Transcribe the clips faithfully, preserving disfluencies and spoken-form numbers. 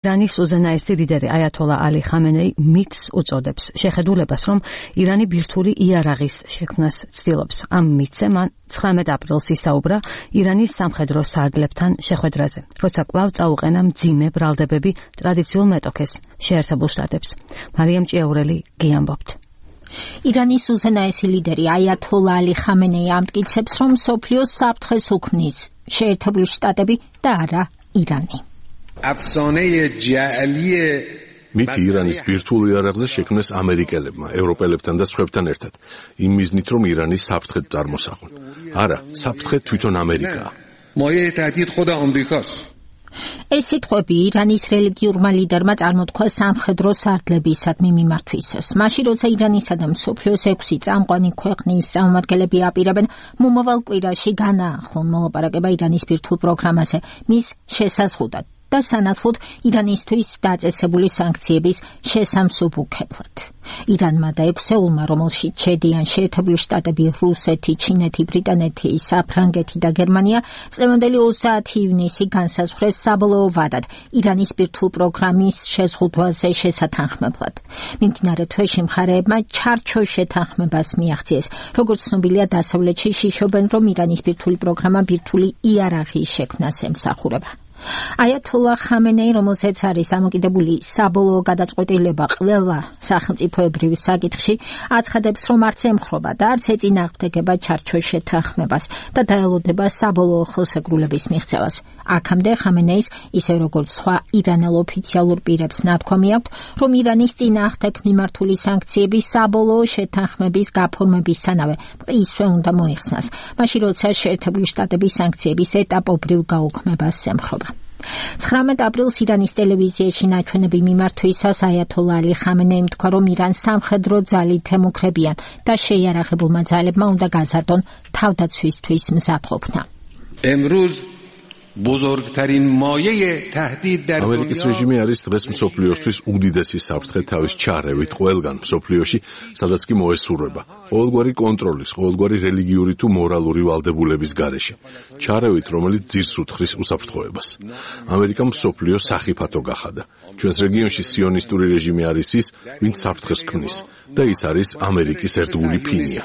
ირანის უზენაესი ლიდერი აიათოლა ალი ხამენეი მითს უწოდებს შეხედულებას, რომ ირანი ბირთვული იარაღის შექმნას ცდილობს. ამ მითზე მან ცხრამეტ აპრილს ისაუბრა ირანის სამხედრო სარდლებთან შეხვედრაზე, როცა კვლავ წაუყენა მძიმე ბრალდებები ტრადიციულ მეტოქეს შეერთებულ შტატებს. მარიამ ჭიაურელი გიამბობთ. ირანის უზენაესი ლიდერი აიათოლა ალი ხამენეი ამტკიცებს, რომ მსოფლიოს საფრთხეს უქმნის შეერთებული შტატები და არა ირანი. მითი ირანის ბირთვულ იარაღზე შექმნეს ამერიკელებმა, ევროპელებთან და სხვებთან ერთად, იმ მიზნით, რომ ირანის საფრთხედ წარმოსახვენ. არა, საფრთხე თვითონ ამერიკაა. ეს სიტყვები ირანის რელიგიურმა ლიდერმა წარმოთქვა სამხედრო სარდლებისადმი მიმართვისას. მაშინ, როცა ირანისა და მსოფლიოს ექვსი წამყვანი ქვეყნის წარმომადგენლები აპირებენ მომავალ კვირაში განაახლონ მოლაპარაკება ირანის ბირთვულ პროგრამაზე, მის შესაზღუდად და სანაცვლოდ ირანისთვის დაწესებული სანქციების შესამსუბუქებლად. ირანმა და ექვსეულმა, რომელშიც შედიან შეერთებული შტატები, რუსეთი, ჩინეთი, ბრიტანეთი, საფრანგეთი და გერმანია, წლევანდელი ოცდაათი ივნისი განსაზღვრეს საბოლოო ვადად ირანის ბირთვულ პროგრამის შეზღუდვაზე შესათანხმებლად. მიმდინარე თვეში მხარეებმა ჩარჩოს შეთანხმებას მიაღწიეს. როგორც ცნობილია, დასავლეთში შიშობენ, რომ ირანის ბირთვული პროგრამა ბირთვული იარაღის შექმნას ემსახურება. აიათოლა ხამენეი, რომელზეც არის დამოკიდებული საბოლოო გადაწყვეტილება ყველა სახელმწიფოებრივ საკითხში, აცხადებს, რომ არც ემხრობა და არც ეწინააღმდეგება ჩარჩოს შეთანხმებას და დაელოდება საბოლოო ხელსეკრულების მიღწევას. აქამდე ხამენეის, ისე როგორც სხვა ირანელ ოფიციალურ პირებს ნათქვამი აქვთ, რომ ირანის წინააღმდეგ მიმართული სანქციები საბოლოო შეთანხმების გაფორმებისთანავე ისვე უნდა მოიხსნას, მაშინ როცა შეერთებული შტატები სანქციების ეტაპობრივ გაუქმებას ემხრობა. ცხრამეტ აპრილს ირანის ტელევიზიაში ნაჩვენები მიმართვისას აიათოლა ალი ხამენეიმ თქვა, რომ ირანს სამხედრო ძალით ემუქრებიან და შეიარაღებულმა ძალებმა უნდა გაზარდონ თავდაცვისთვის მზადყოფნა. ამერიკის რეჟიმი არის დღეს მსოფლიოსთვის უდიდესი საფრთხე თავის ჩარევით ყველგან მსოფლიოში, სადაც კი მოესურვება, ყოველგვარი კონტროლის, ყოველგვარი რელიგიური თუ მორალური ვალდებულების გარეშე. ჩარევით, რომელიც ძირს უთხრის უსაფრთხოებას. ამერიკამ მსოფლიოს სახიფათო გახადა. ჩვენს რეგიონში სიონისტური რეჟიმი არის ის, ვინც საფრთხეს ქმნის და ის არის ამერიკის ერთგული ფინია.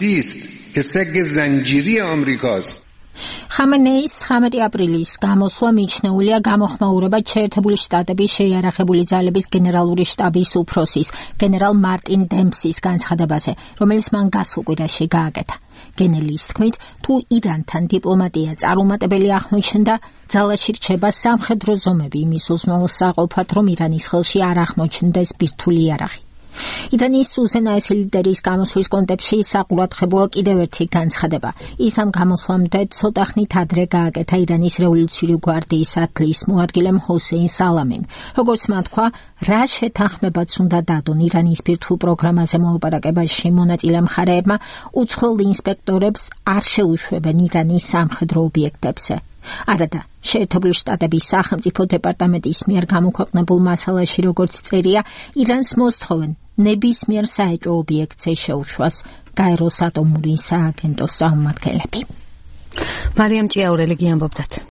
ხამენეის ცხრამეტი აპრილის გამოსვლა მიჩნეულია გამოხმაურებად შეერთებული შტატების შეიარაღებული ძალების გენერალური შტაბის უფროსის, გენერალ მარტინ დემპსის განცხადებაზე, რომელიც მან გასულ კვირაში გააკეთა. გენერლის თქმით, თუ ირანთან დიპლომატია წარუმატებელი აღმოჩნდა, ძალაში რჩება სამხედრო ზომები იმის უზრუნველსაყოფად, რომ ირანის ხელში არ აღმოჩნდეს ბირთვული იარაღი. ირანის უზენაესი ლიდერის გამოსვლის კონტექსტში საყურადღებოა კიდევ ერთი განცხადება. ის ამ გამოსვლამდე ცოტა ხნით ადრე გააკეთა ირანის რევოლუციური გვარდიის ათლის მოადგილემ ჰოსეინ სალამიმ. როგორც მან თქვა, რა შეთანხმებაც უნდა დადონ ირანის ბირთვულ პროგრამაზე მოლაპარაკებაში მონაწილე მხარეებმა, უცხოელ ინსპექტორებს არ შეუშვებენ ირანის სამხედრო ობიექტებზე. არადა შეერთებული შტატების სახელმწიფო დეპარტამენტის მიერ გამოქვეყნებულ მასალაში, როგორც წერია, ირანს მოსთხოვენ ნებისმიერ საეჭვო ობიექტზე შეუშვას გაეროს ატომური სააგენტოს წარმომადგენლები. მარიამ ჭიაურელი გიამბობდათ.